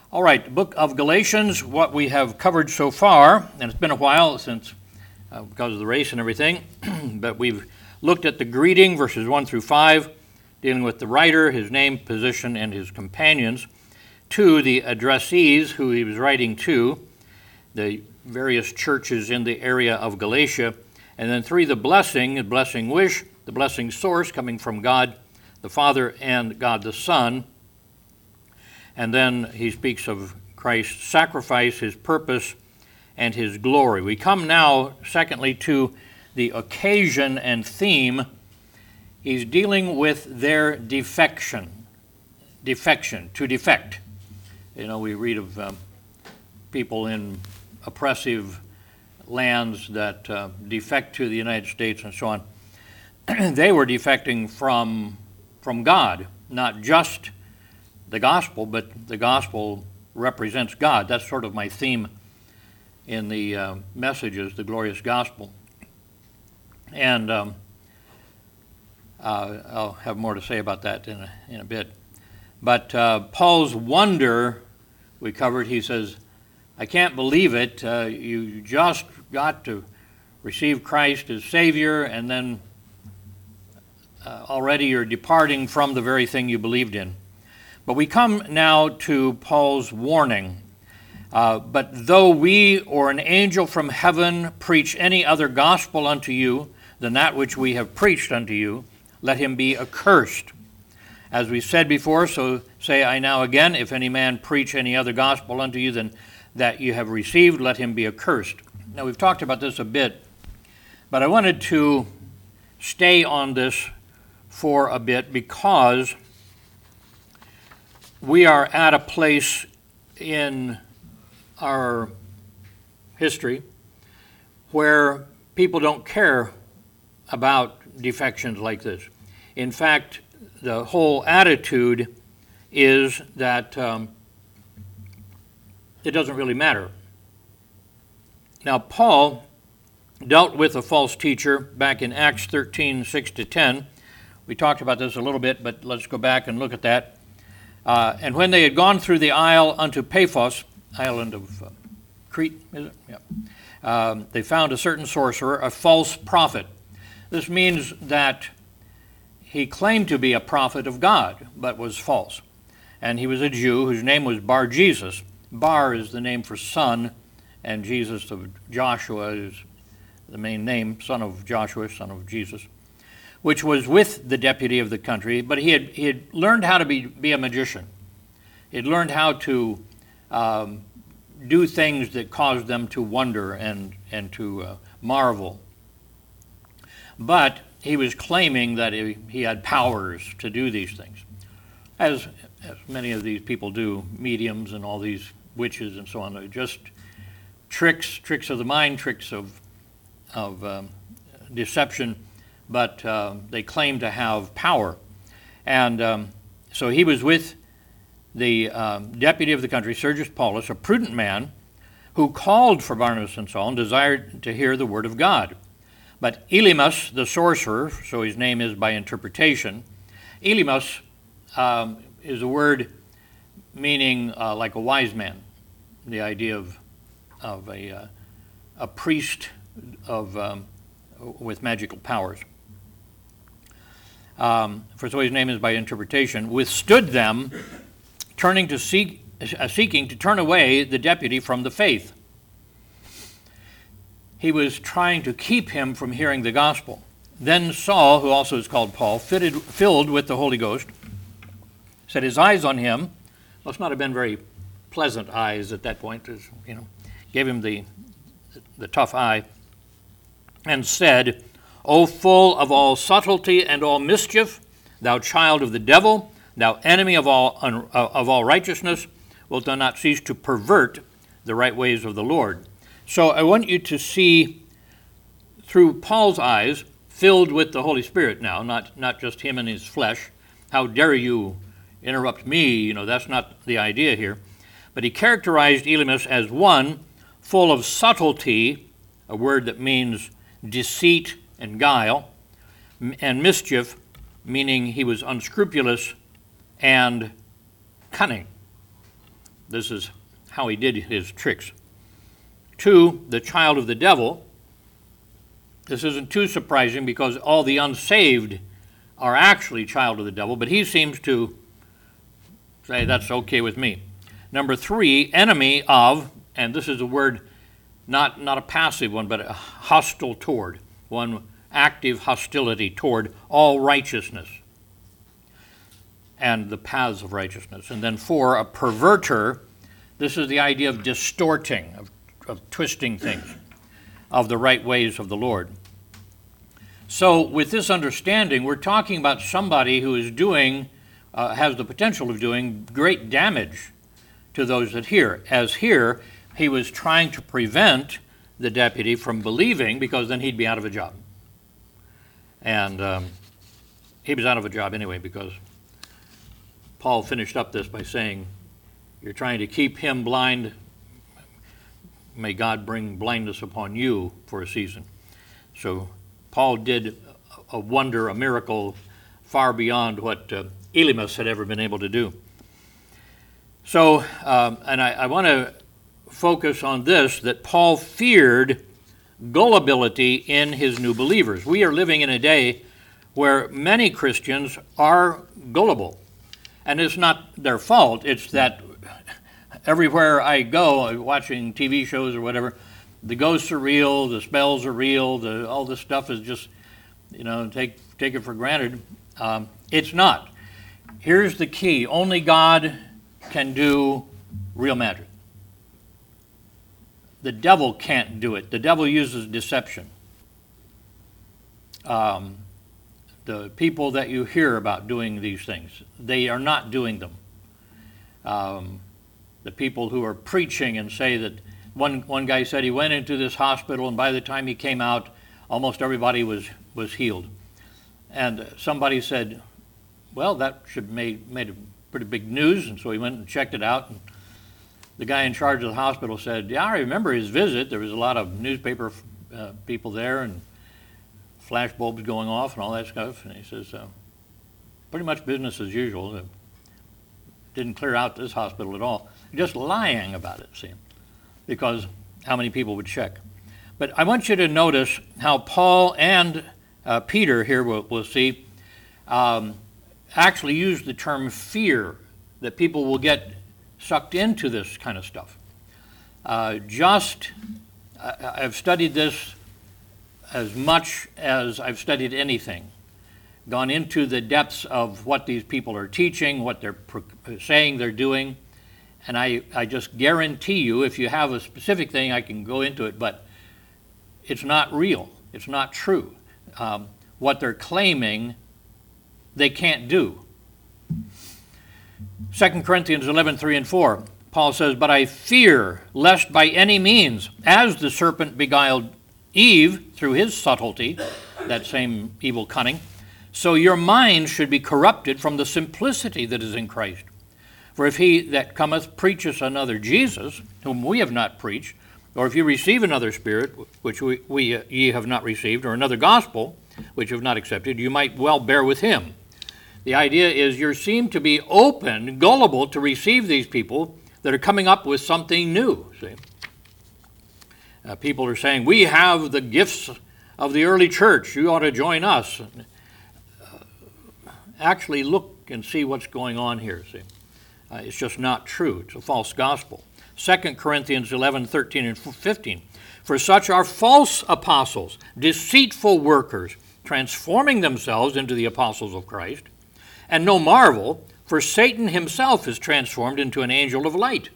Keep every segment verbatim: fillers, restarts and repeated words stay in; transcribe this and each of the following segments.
All right, the book of Galatians, what we have covered so far, and it's been a while since, uh, because of the race and everything, but we've looked at the greeting, verses one through five, dealing with the writer, his name, position, and his companions. Two, the addressees who he was writing to, the various churches in the area of Galatia. And then three, the blessing, the blessing wish, the blessing source coming from God the Father and God the Son. And then he speaks of Christ's sacrifice, his purpose, and his glory. We come now, secondly, to the occasion and theme. He's dealing with their defection, defection, to defect. You know, we read of um, people in oppressive lands that uh, defect to the United States and so on. They were defecting from, from God, not just the gospel, but the gospel represents God. That's sort of my theme in the uh, messages, the glorious gospel. And um, uh, I'll have more to say about that in a, in a bit. But uh, Paul's wonder, we covered, he says, I can't believe it. Uh, you just got to receive Christ as Savior, and then uh, already you're departing from the very thing you believed in. But we come now to Paul's warning. Uh, but though we or an angel from heaven preach any other gospel unto you than that which we have preached unto you, let him be accursed. As we said before, so say I now again, if any man preach any other gospel unto you than that you have received, let him be accursed. Now we've talked about this a bit, but I wanted to stay on this for a bit because we are at a place in our history where people don't care about defections like this. In fact, the whole attitude is that um, it doesn't really matter. Now, Paul dealt with a false teacher back in Acts thirteen, six to ten. We talked about this a little bit, but let's go back and look at that. Uh, and when they had gone through the isle unto Paphos, island of uh, Crete, is it? Yeah. Um, they found a certain sorcerer, a false prophet. This means that he claimed to be a prophet of God, but was false. And he was a Jew whose name was Bar-Jesus. Bar is the name for son, and Jesus of Joshua is the main name, son of Joshua, son of Jesus, which was with the deputy of the country, but he had he had learned how to be, be a magician. He had learned how to um, do things that caused them to wonder and, and to uh, marvel. But he was claiming that he, he had powers to do these things, as, as many of these people do, mediums and all these witches and so on. They're just tricks, tricks of the mind, tricks of, of um, deception, but uh, they claim to have power. And um, so he was with the um, deputy of the country, Sergius Paulus, a prudent man, who called for Barnabas and Saul and desired to hear the word of God. But Elymas, the sorcerer, so his name is by interpretation, Elymas um, is a word meaning uh, like a wise man, the idea of, of a, uh, a priest of um, with magical powers. Um, for so his name is by interpretation, withstood them, turning to seek, uh, seeking to turn away the deputy from the faith. He was trying to keep him from hearing the gospel. Then Saul, who also is called Paul, fitted, filled with the Holy Ghost, set his eyes on him. Must not have been very pleasant eyes at that point, as, you know, gave him the the tough eye, and said, O full of all subtlety and all mischief, thou child of the devil, thou enemy of all un, uh, of all righteousness, wilt thou not cease to pervert the right ways of the Lord? So I want you to see through Paul's eyes, filled with the Holy Spirit now, not, not just him and his flesh. How dare you interrupt me? You know, that's not the idea here. But he characterized Elymas as one full of subtlety, a word that means deceit and guile, and mischief, meaning he was unscrupulous and cunning. This is how he did his tricks. Two, the child of the devil. This isn't too surprising because all the unsaved are actually child of the devil, but he seems to say that's okay with me. Number three, enemy of, and this is a word, not, not a passive one, but a hostile toward, one active hostility toward all righteousness and the paths of righteousness. And then four, a perverter. This is the idea of distorting, of, of twisting things, of the right ways of the Lord. So with this understanding, we're talking about somebody who is doing, uh, has the potential of doing great damage to those that hear. As here, he was trying to prevent the deputy from believing, because then he'd be out of a job. And um, he was out of a job anyway, because Paul finished up this by saying, you're trying to keep him blind. May God bring blindness upon you for a season. So Paul did a wonder, a miracle, far beyond what uh, Elymas had ever been able to do. So, um, and I, I want to focus on this, that Paul feared gullibility in his new believers. We are living in a day where many Christians are gullible. And it's not their fault. It's that everywhere I go, watching T V shows or whatever, the ghosts are real, the spells are real, the, all this stuff is just, you know, take, take it for granted. Um, it's not. Here's the key. Only God can do real magic. The devil can't do it. The devil uses deception. Um, the people that you hear about doing these things, they are not doing them. Um, the people who are preaching and say that, one, one guy said he went into this hospital and by the time he came out, almost everybody was, was healed. And somebody said, well, that should made made a pretty big news, and so he went and checked it out. And the guy in charge of the hospital said, yeah, I remember his visit. There was a lot of newspaper uh, people there and flash bulbs going off and all that stuff. And he says, uh, pretty much business as usual. It didn't clear out this hospital at all. Just lying about it, see, because how many people would check. But I want you to notice how Paul and uh, Peter here, we'll, we'll see, um, actually use the term fear, that people will get sucked into this kind of stuff. Uh, just, I, I've studied this as much as I've studied anything, gone into the depths of what these people are teaching, what they're pro- saying they're doing, and I, I just guarantee you, if you have a specific thing, I can go into it, but it's not real. It's not true. Um, what they're claiming, they can't do. Second Corinthians eleven, three and four, Paul says, but I fear lest by any means, as the serpent beguiled Eve through his subtlety, that same evil cunning, so your mind should be corrupted from the simplicity that is in Christ. For if he that cometh preacheth another Jesus, whom we have not preached, or if you receive another spirit, which we, we uh, ye have not received, or another gospel, which you have not accepted, you might well bear with him. The idea is you seem to be open, gullible to receive these people that are coming up with something new. See, uh, people are saying, we have the gifts of the early church. You ought to join us. Uh, actually look and see what's going on here. See, uh, it's just not true. It's a false gospel. Second Corinthians eleven, thirteen and fifteen. For such are false apostles, deceitful workers, transforming themselves into the apostles of Christ. And no marvel, for Satan himself is transformed into an angel of light.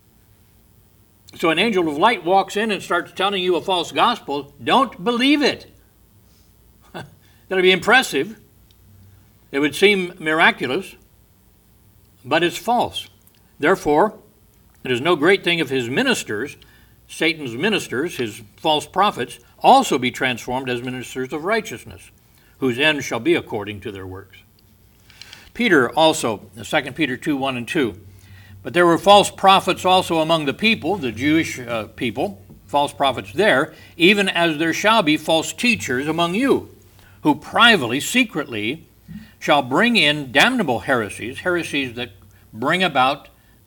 So an angel of light walks in and starts telling you a false gospel. Don't believe it. That'll be impressive. It would seem miraculous, but it's false. Therefore, it is no great thing if his ministers, Satan's ministers, his false prophets, also be transformed as ministers of righteousness, whose end shall be according to their works. Peter also, Second Peter two, one and two. But there were false prophets also among the people, the Jewish uh, people, false prophets there, even as there shall be false teachers among you, who privately, secretly, shall bring in damnable heresies, heresies that bring about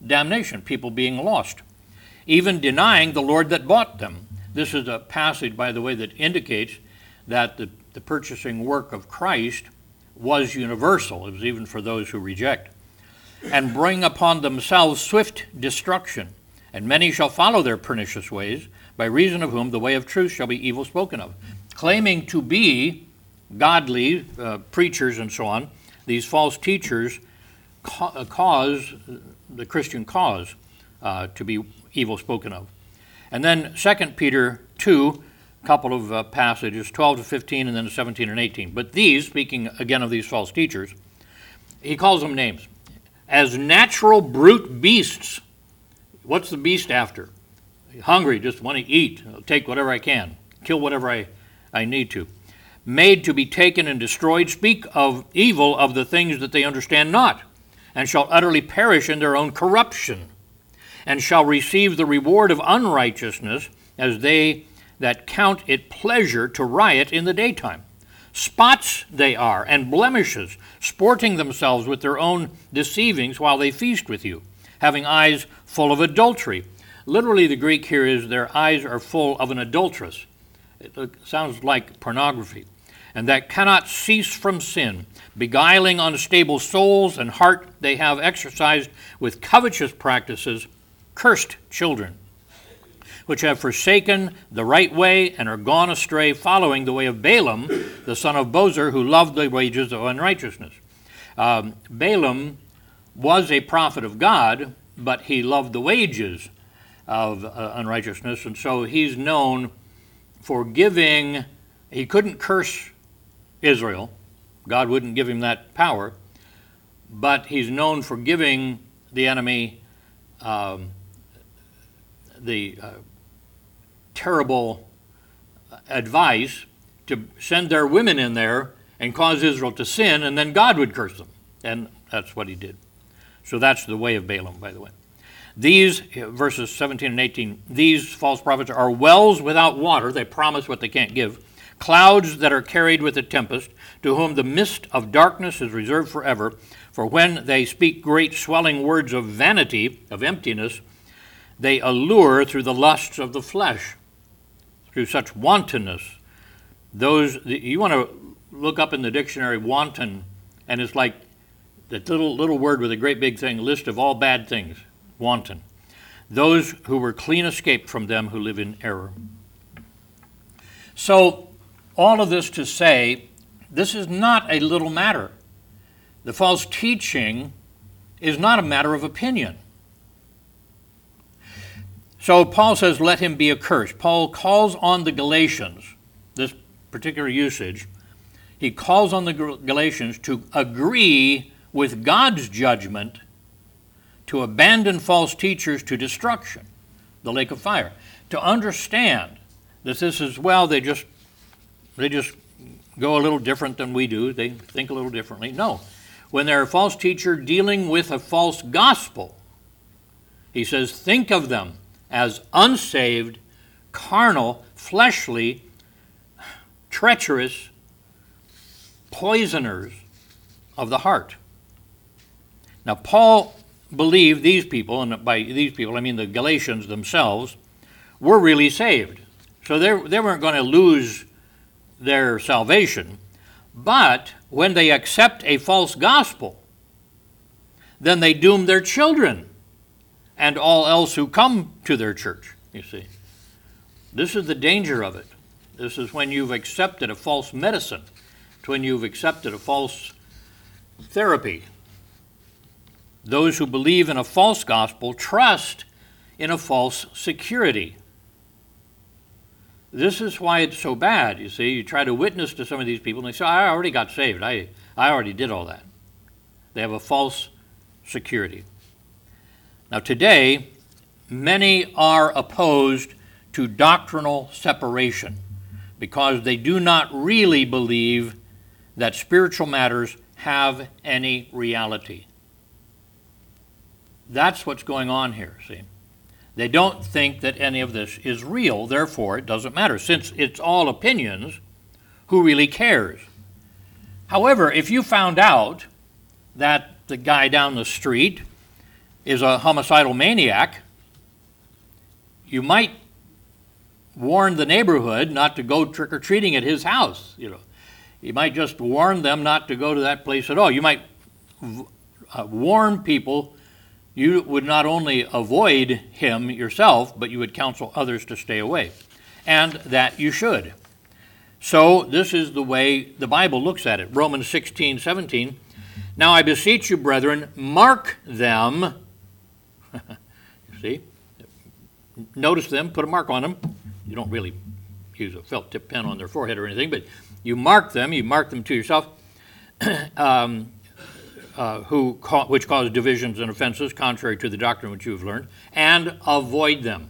damnation, people being lost, even denying the Lord that bought them. This is a passage, by the way, that indicates that the, the purchasing work of Christ was universal. It was even for those who reject. And bring upon themselves swift destruction, and many shall follow their pernicious ways, by reason of whom the way of truth shall be evil spoken of. Claiming to be godly uh, preachers and so on, these false teachers ca- cause the Christian cause uh, to be evil spoken of. And then Second Peter two, a couple of uh, passages, twelve to fifteen, and then seventeen and eighteen. But these, speaking again of these false teachers, he calls them names. As natural brute beasts. What's the beast after? Hungry, just want to eat. I'll take whatever I can, kill whatever I, I need to. Made to be taken and destroyed, speak of evil of the things that they understand not, and shall utterly perish in their own corruption, and shall receive the reward of unrighteousness, as they that count it pleasure to riot in the daytime. Spots they are, and blemishes, sporting themselves with their own deceivings while they feast with you, having eyes full of adultery. Literally, the Greek here is their eyes are full of an adulteress. It sounds like pornography. And that cannot cease from sin, beguiling unstable souls, and heart they have exercised with covetous practices, cursed children, which have forsaken the right way and are gone astray, following the way of Balaam, the son of Bosor, who loved the wages of unrighteousness. Um, Balaam was a prophet of God, but he loved the wages of uh, unrighteousness, and so he's known for giving. He couldn't curse Israel. God wouldn't give him that power, but he's known for giving the enemy um, the uh, terrible advice to send their women in there and cause Israel to sin, and then God would curse them. And that's what he did. So that's the way of Balaam, by the way. These, verses seventeen and eighteen, these false prophets are wells without water. They promise what they can't give. Clouds that are carried with a tempest, to whom the mist of darkness is reserved forever. For when they speak great swelling words of vanity, of emptiness, they allure through the lusts of the flesh, through such wantonness. Those, you want to look up in the dictionary wanton, and it's like that little little word with a great big thing, list of all bad things, wanton. Those who were clean escaped from them who live in error. So, all of this to say, this is not a little matter. The false teaching is not a matter of opinion. So Paul says, let him be accursed. Paul calls on the Galatians, this particular usage, he calls on the Galatians to agree with God's judgment to abandon false teachers to destruction, the lake of fire. To understand that this is, well, they just they just go a little different than we do. They think a little differently. No. When they're a false teacher dealing with a false gospel, he says, think of them as unsaved, carnal, fleshly, treacherous poisoners of the heart. Now, Paul believed these people, and by these people I mean the Galatians themselves, were really saved. So they, they weren't going to lose their salvation. But when they accept a false gospel, then they doom their children and all else who come to their church, you see. This is the danger of it. This is when you've accepted a false medicine. It's when you've accepted a false therapy. Those who believe in a false gospel trust in a false security. This is why it's so bad, you see. You try to witness to some of these people, and they say, I already got saved. I, I already did all that. They have a false security. Now, today, many are opposed to doctrinal separation because they do not really believe that spiritual matters have any reality. That's what's going on here, see. They don't think that any of this is real, therefore it doesn't matter. Since it's all opinions, who really cares? However, if you found out that the guy down the street is a homicidal maniac, you might warn the neighborhood not to go trick-or-treating at his house. You know, you might just warn them not to go to that place at all. You might uh, warn people. You would not only avoid him yourself, but you would counsel others to stay away, and that you should. So this is the way the Bible looks at it. Romans sixteen, seventeen. Now I beseech you, brethren, mark them. You see? Notice them, put a mark on them. You don't really use a felt tip pen on their forehead or anything, but you mark them, you mark them to yourself, um, uh, who ca- which cause divisions and offenses contrary to the doctrine which you have learned, and avoid them.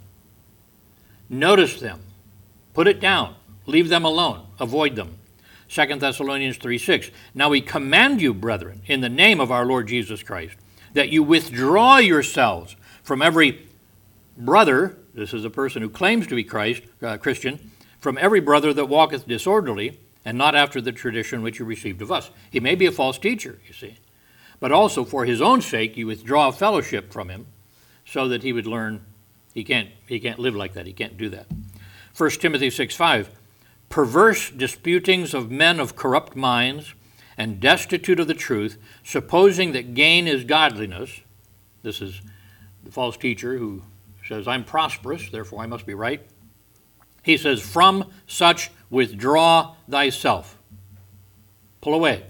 Notice them. Put it down. Leave them alone. Avoid them. Second Thessalonians three six. Now we command you, brethren, in the name of our Lord Jesus Christ, that you withdraw yourselves from every brother, this is a person who claims to be Christ, uh, Christian, from every brother that walketh disorderly, and not after the tradition which you received of us. He may be a false teacher, you see, but also for his own sake you withdraw fellowship from him, so that he would learn he can't he can't live like that. He can't do that. First Timothy six five. Perverse disputings of men of corrupt minds, and destitute of the truth, supposing that gain is godliness. This is the false teacher who says, I'm prosperous, therefore I must be right. He says, from such withdraw thyself. Pull away.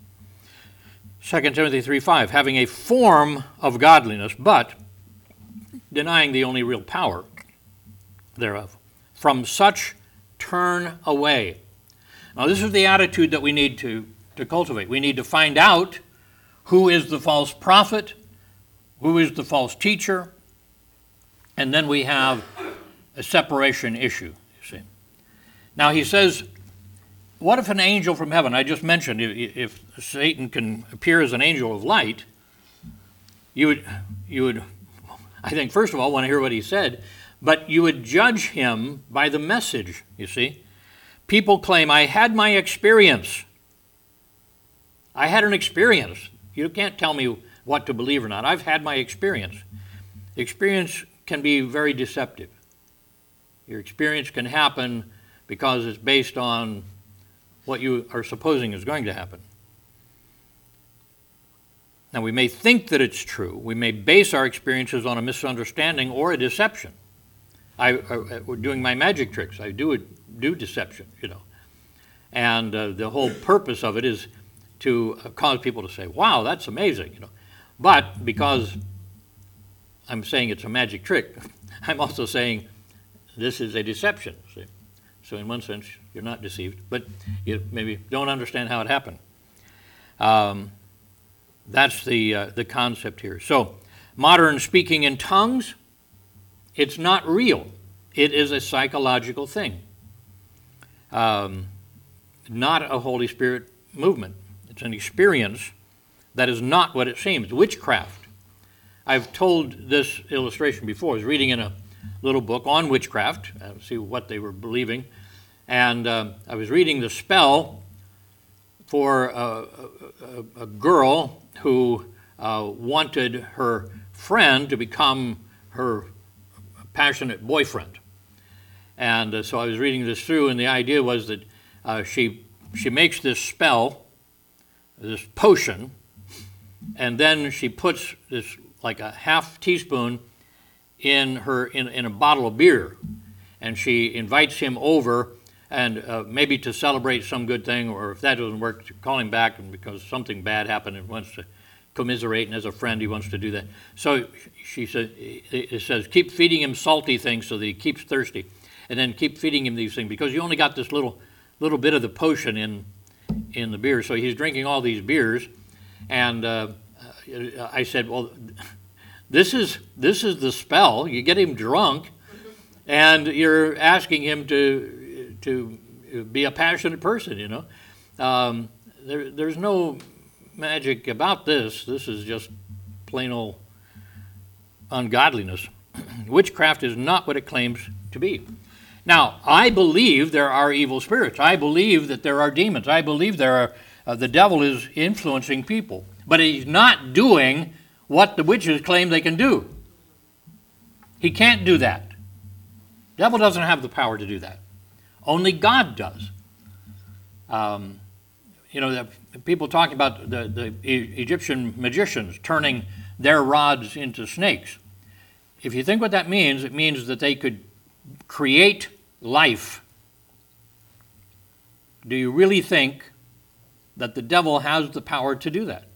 Second Timothy three five, having a form of godliness, but denying the only real power thereof. From such turn away. Now this is the attitude that we need to, to cultivate. We need to find out who is the false prophet, who is the false teacher, and then we have a separation issue, you see. Now he says, what if an angel from heaven, I just mentioned, if, if Satan can appear as an angel of light, you would, you would, I think, first of all, want to hear what he said, but you would judge him by the message, you see. People claim, I had my experience. I had an experience. You can't tell me what to believe or not. I've had my experience. Experience can be very deceptive. Your experience can happen because it's based on what you are supposing is going to happen. Now, we may think that it's true. We may base our experiences on a misunderstanding or a deception. I, I, doing my magic tricks, I do do deception, you know. And uh, the whole purpose of it is to uh, cause people to say, wow, that's amazing, you know. But because I'm saying it's a magic trick, I'm also saying this is a deception, see? So in one sense, you're not deceived, but you maybe don't understand how it happened. Um, that's the, uh, the concept here. So modern speaking in tongues, it's not real. It is a psychological thing, um, not a Holy Spirit movement. It's an experience that is not what it seems. Witchcraft. I've told this illustration before. I was reading in a little book on witchcraft, uh, see what they were believing, and uh, I was reading the spell for a, a, a girl who uh, wanted her friend to become her passionate boyfriend. And uh, so I was reading this through, and the idea was that uh, she she makes this spell, this potion, and then she puts this like a half teaspoon in her in, in a bottle of beer, and she invites him over, and uh, maybe to celebrate some good thing, or if that doesn't work, to call him back, and because something bad happened and wants to commiserate, and as a friend he wants to do that. So she says, it says, keep feeding him salty things so that he keeps thirsty, and then keep feeding him these things, because you only got this little little bit of the potion in in the beer. So he's drinking all these beers, and uh, I said, well, this is this is the spell. You get him drunk, and you're asking him to to be a passionate person, you know. Um, there, there's no magic about this. This is just plain old ungodliness. Witchcraft is not what it claims to be. Now, I believe there are evil spirits. I believe that there are demons. I believe there are uh, the devil is influencing people, but he's not doing what the witches claim they can do. He can't do that. The devil doesn't have the power to do that. Only God does. Um, you know, the people talking about the, the Egyptian magicians turning their rods into snakes. If you think what that means, it means that they could create life. Do you really think that the devil has the power to do that?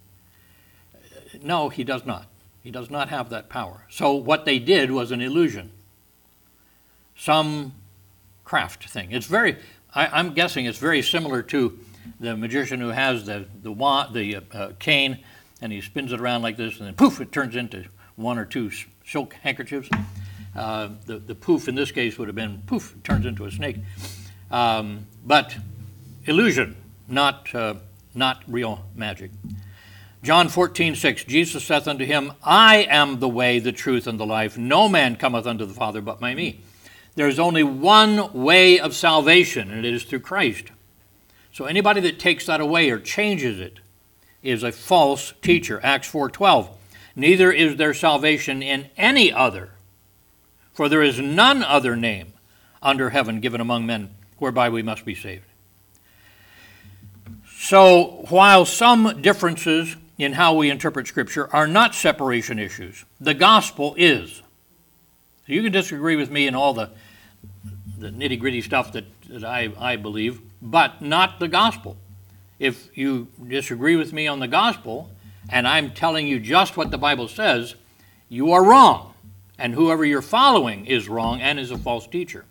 No, he does not. He does not have that power. So what they did was an illusion. Some craft thing. It's very, I, I'm guessing it's very similar to the magician who has the, the, wand, the uh, cane, and he spins it around like this, and then poof, it turns into one or two silk handkerchiefs. Uh, the, the poof in this case would have been poof, it turns into a snake. Um, but illusion, not, uh, not real magic. John fourteen six, Jesus saith unto him, I am the way, the truth, and the life. No man cometh unto the Father but by me. There is only one way of salvation, and it is through Christ. So anybody that takes that away or changes it is a false teacher. Acts four twelve, neither is there salvation in any other, for there is none other name under heaven given among men whereby we must be saved. So while some differences in how we interpret Scripture are not separation issues, the gospel is. So you can disagree with me in all the, the nitty-gritty stuff that, that I, I believe, but not the gospel. If you disagree with me on the gospel, and I'm telling you just what the Bible says, you are wrong. And whoever you're following is wrong and is a false teacher.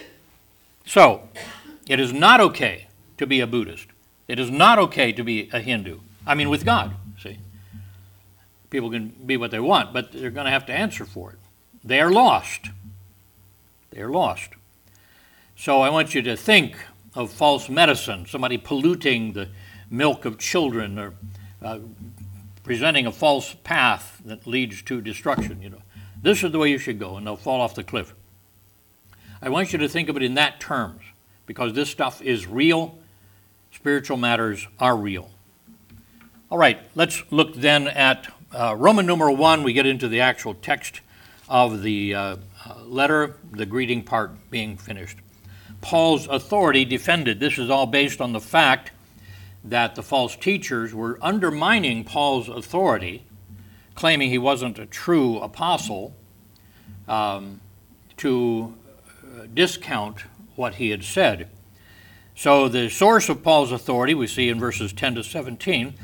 So, it is not okay to be a Buddhist. It is not okay to be a Hindu. I mean, with God, see. People can be what they want, but they're going to have to answer for it. They are lost. They are lost. So I want you to think of false medicine, somebody polluting the milk of children or uh, presenting a false path that leads to destruction. You know, this is the way you should go, and they'll fall off the cliff. I want you to think of it in that terms, because this stuff is real. Spiritual matters are real. All right, let's look then at uh, Roman numeral one. We get into the actual text of the uh, letter, the greeting part being finished. Paul's authority defended. This is all based on the fact that the false teachers were undermining Paul's authority, claiming he wasn't a true apostle, um, to discount what he had said. So the source of Paul's authority we see in verses ten to seventeen.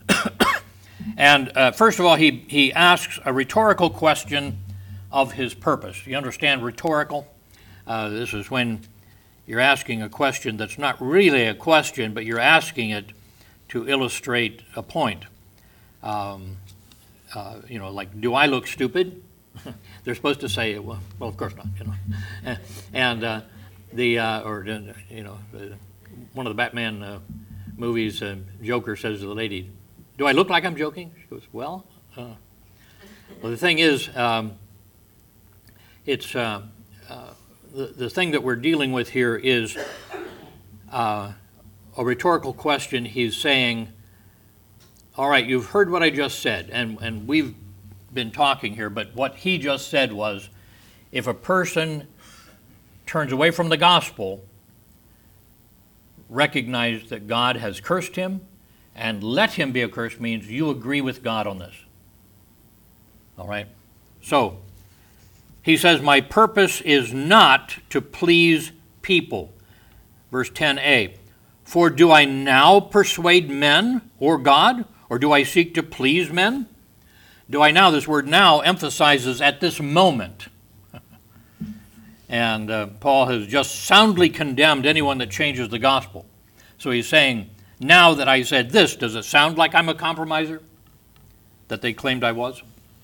And uh, first of all, he, he asks a rhetorical question of his purpose. You understand rhetorical? Uh, this is when you're asking a question that's not really a question, but you're asking it to illustrate a point. Um, uh, you know, like, do I look stupid? They're supposed to say, well, well, of course not, you know. And uh, the, uh, or, you know, one of the Batman uh, movies, uh, Joker says to the lady, do I look like I'm joking? She goes, well, uh. well, the thing is, um, it's, uh, uh, the, the thing that we're dealing with here is uh, a rhetorical question. He's saying, all right, you've heard what I just said, and, and we've been talking here, but what he just said was, if a person turns away from the gospel, recognize that God has cursed him, and let him be accursed means you agree with God on this. All right? So, he says, my purpose is not to please people. Verse ten a, for do I now persuade men or God, or do I seek to please men? Do I now, this word now emphasizes at this moment. And uh, Paul has just soundly condemned anyone that changes the gospel. So he's saying, now that I said this, does it sound like I'm a compromiser? That they claimed I was?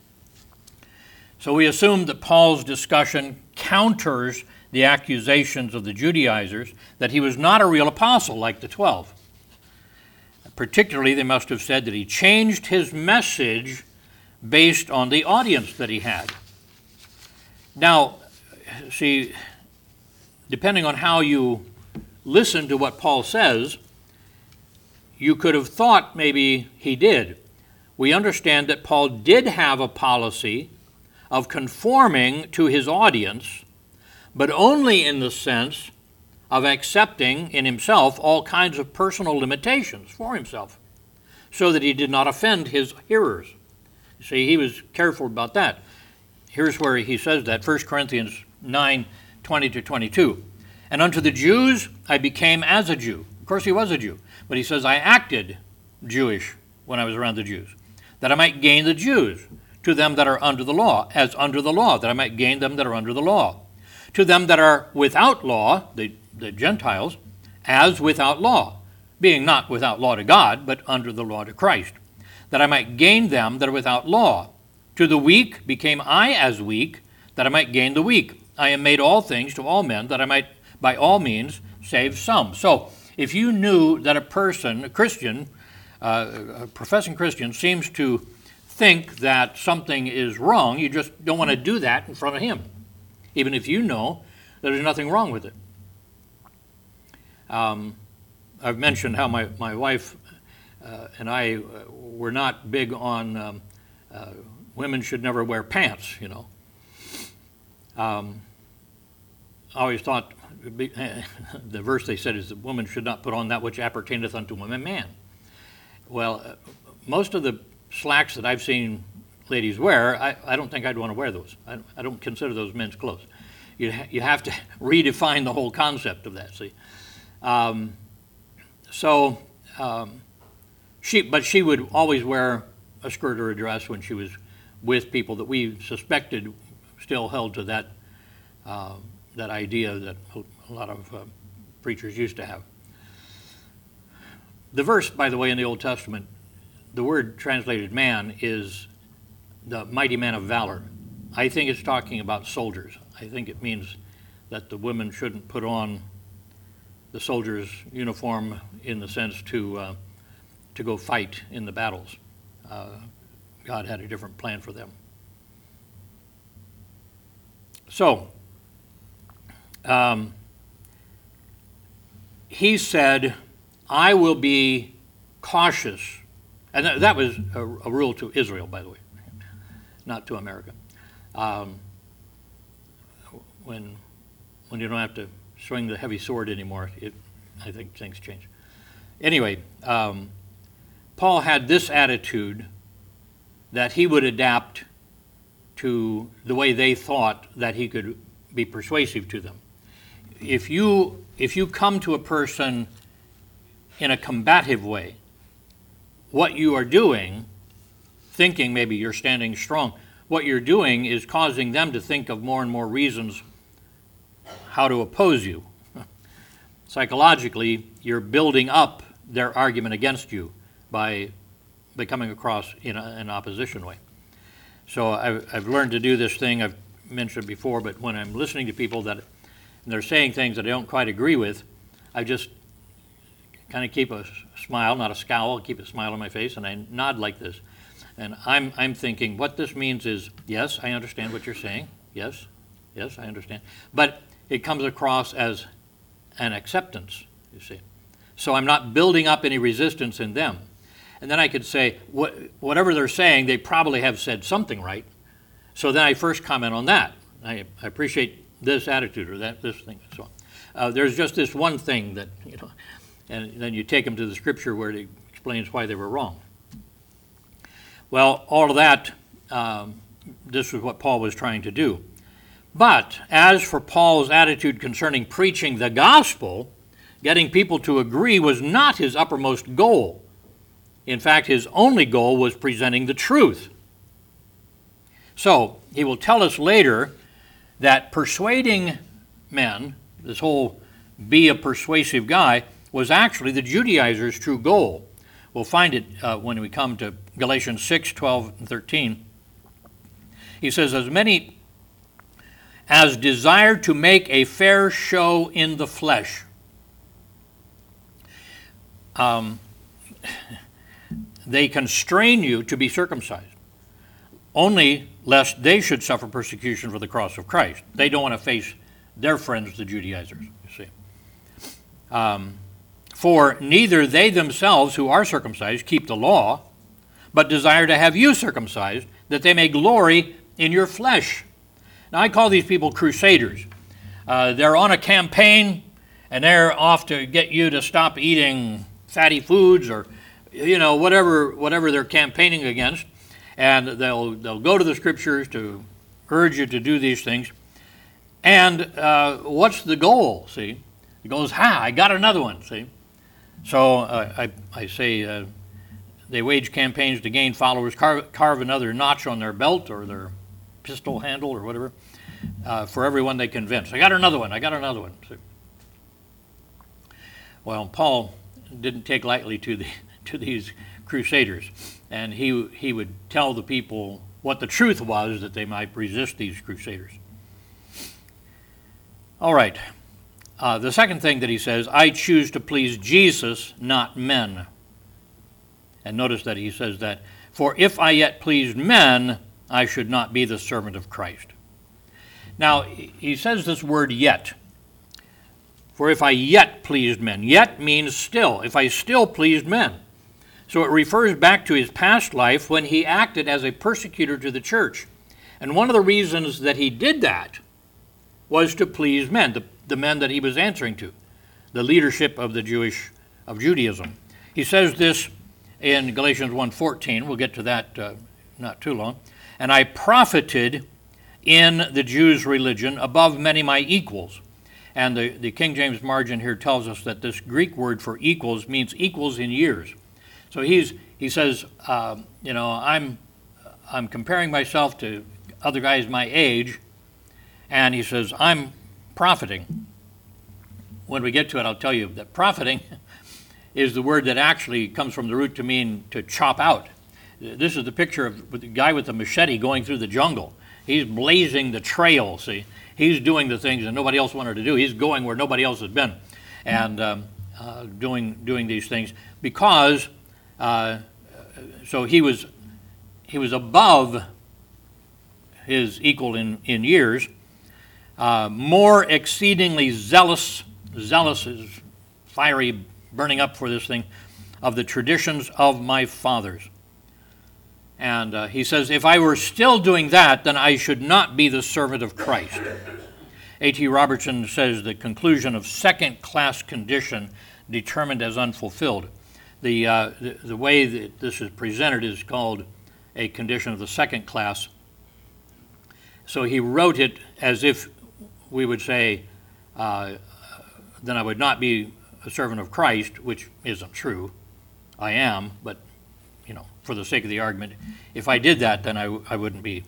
So we assume that Paul's discussion counters the accusations of the Judaizers that he was not a real apostle like the twelve. Particularly, they must have said that he changed his message based on the audience that he had. Now, see, depending on how you listen to what Paul says, you could have thought maybe he did. we understand that Paul did have a policy of conforming to his audience, but only in the sense of accepting in himself all kinds of personal limitations for himself, so that he did not offend his hearers. You see, he was careful about that. Here's where he says that, First Corinthians nine, twenty to twenty-two. And unto the Jews I became as a Jew. Of course he was a Jew, but he says, I acted Jewish when I was around the Jews, that I might gain the Jews. To them that are under the law, as under the law, that I might gain them that are under the law. To them that are without law, the, the Gentiles, as without law, being not without law to God, but under the law to Christ, that I might gain them that are without law. To the weak became I as weak, that I might gain the weak. I am made all things to all men, that I might by all means save some. So, if you knew that a person, a Christian, uh, a professing Christian, seems to think that something is wrong, you just don't want to do that in front of him, even if you know that there's nothing wrong with it. Um, I've mentioned how my, my wife uh, and I uh, were not big on um, uh, women should never wear pants, you know. Um, I always thought the verse they said is that woman should not put on that which appertaineth unto a man. Well, uh, most of the slacks that I've seen ladies wear, I, I don't think I'd want to wear those. I, I don't consider those men's clothes. You, ha- you have to redefine the whole concept of that, see. Um, so, um, she, but she would always wear a skirt or a dress when she was with people that we suspected still held to that, uh, that idea that a lot of uh, preachers used to have. The verse, by the way, in the Old Testament, the word translated man is the mighty man of valor. I think it's talking about soldiers. I think it means that the women shouldn't put on the soldier's uniform in the sense to uh, to go fight in the battles. Uh, God had a different plan for them. So, um, he said, I will be cautious. And that, that was a, a rule to Israel, by the way, not to America. Um, when, when you don't have to swing the heavy sword anymore, it, I think things change. Anyway, um, Paul had this attitude that he would adapt to the way they thought that he could be persuasive to them. If you, if you come to a person in a combative way, what you are doing, thinking maybe you're standing strong, what you're doing is causing them to think of more and more reasons how to oppose you. Psychologically, you're building up their argument against you by, by coming across in a, an opposition way. So I've, I've learned to do this thing I've mentioned before, but when I'm listening to people that they're saying things that I don't quite agree with, I just kind of keep a smile, not a scowl, keep a smile on my face, and I nod like this. And I'm I'm thinking what this means is, yes, I understand what you're saying. Yes, yes, I understand. But it comes across as an acceptance, you see. So I'm not building up any resistance in them. And then I could say, what, whatever they're saying, they probably have said something right. So then I first comment on that. I, I appreciate this attitude or that this thing and so on. Uh, there's just this one thing that, you know, and then you take them to the scripture where it explains why they were wrong. Well, all of that, um, this is what Paul was trying to do. But as for Paul's attitude concerning preaching the gospel, getting people to agree was not his uppermost goal. In fact, his only goal was presenting the truth. So, he will tell us later that persuading men, this whole be a persuasive guy, was actually the Judaizers' true goal. We'll find it uh, when we come to Galatians six, twelve, and thirteen. He says, as many as desire to make a fair show in the flesh. Um, they constrain you to be circumcised, only lest they should suffer persecution for the cross of Christ. They don't want to face their friends, the Judaizers, you see. Um, For neither they themselves who are circumcised keep the law, but desire to have you circumcised, that they may glory in your flesh. Now, I call these people crusaders. Uh, they're on a campaign, and they're off to get you to stop eating fatty foods or, you know, whatever whatever they're campaigning against. And they'll they'll go to the scriptures to urge you to do these things. And uh, what's the goal, see? The goal is, ha, I got another one, see? So uh, I, I say uh, they wage campaigns to gain followers, carve, carve another notch on their belt or their pistol handle or whatever, uh, for everyone they convince. I got another one, I got another one. See? Well, Paul didn't take lightly to the to these crusaders, and he he would tell the people what the truth was that they might resist these crusaders. All right. Uh, the second thing that he says, I choose to please Jesus, not men. And notice that he says that, for if I yet pleased men, I should not be the servant of Christ. Now, he says this word yet. For if I yet pleased men. Yet means still. If I still pleased men. So it refers back to his past life when he acted as a persecutor to the church. And one of the reasons that he did that was to please men, the, the men that he was answering to, the leadership of the Jewish, of Judaism. He says this in Galatians one fourteen. We'll get to that uh, not too long. And I profited in the Jews' religion above many my equals. And the, the King James margin here tells us that this Greek word for equals means equals in years. So he's he says, uh, you know, I'm I'm comparing myself to other guys my age, and he says, I'm profiting. When we get to it, I'll tell you that profiting is the word that actually comes from the root to mean to chop out. This is the picture of the guy with the machete going through the jungle. He's blazing the trail, see. He's doing the things that nobody else wanted to do. He's going where nobody else has been and um, uh, doing doing these things because, uh, so he was he was above his equal in, in years, uh, more exceedingly zealous, zealous is fiery, burning up for this thing, of the traditions of my fathers. And uh, he says, if I were still doing that, then I should not be the servant of Christ. A T Robertson says the conclusion of second-class condition determined as unfulfilled. The, uh, the, the way that this is presented is called a condition of the second class. So he wrote it as if we would say, uh, then I would not be a servant of Christ, which isn't true. I am, but you know, for the sake of the argument, if I did that, then I, I wouldn't be.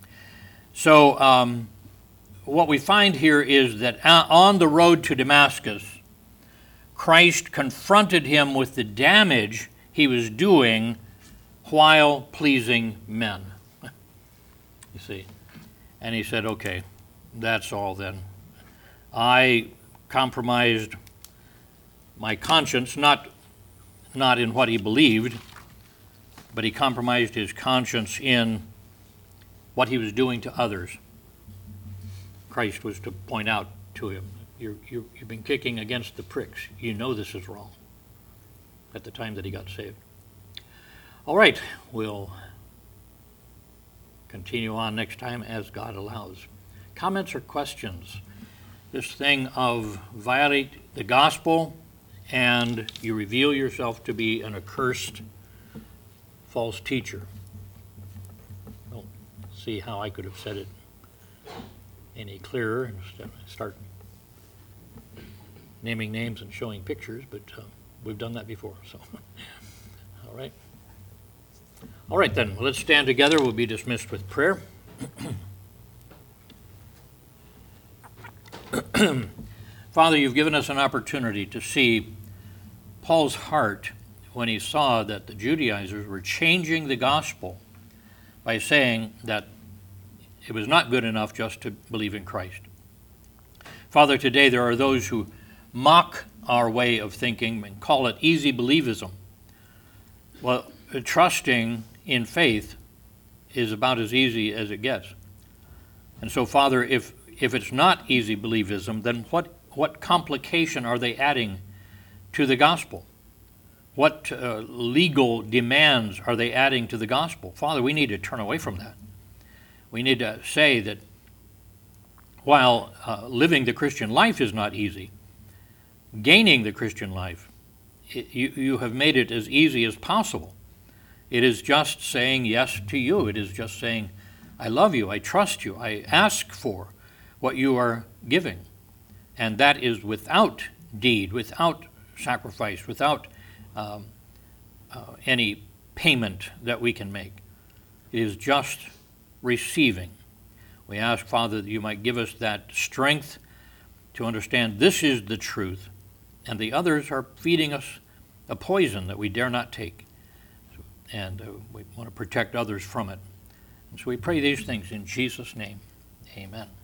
So um, what we find here is that on the road to Damascus, Christ confronted him with the damage he was doing while pleasing men. You see? And he said, okay, that's all then. I compromised my conscience, not, not in what he believed, but he compromised his conscience in what he was doing to others. Christ was to point out to him, you're, you're, you've been kicking against the pricks. You know this is wrong, at the time that he got saved. All right, we'll continue on next time as God allows. Comments or questions? This thing of violate the gospel and you reveal yourself to be an accursed false teacher. I don't see how I could have said it any clearer and start naming names and showing pictures, but uh, we've done that before. So, all right. All right then, let's stand together. We'll be dismissed with prayer. Father, you've given us an opportunity to see Paul's heart when he saw that the Judaizers were changing the gospel by saying that it was not good enough just to believe in Christ. Father, today there are those who mock our way of thinking and call it easy believism. Well, trusting in faith is about as easy as it gets. And so, Father, if if it's not easy believism, then what, what complication are they adding to the gospel? What uh, legal demands are they adding to the gospel? Father, we need to turn away from that. We need to say that while uh, living the Christian life is not easy, gaining the Christian life, it, you, you have made it as easy as possible. It is just saying yes to you. It is just saying, I love you, I trust you, I ask for what you are giving. And that is without deed, without sacrifice, without um, uh, any payment that we can make. It is just receiving. We ask, Father, that you might give us that strength to understand this is the truth, and the others are feeding us a poison that we dare not take. And uh, we want to protect others from it. And so we pray these things in Jesus' name. Amen.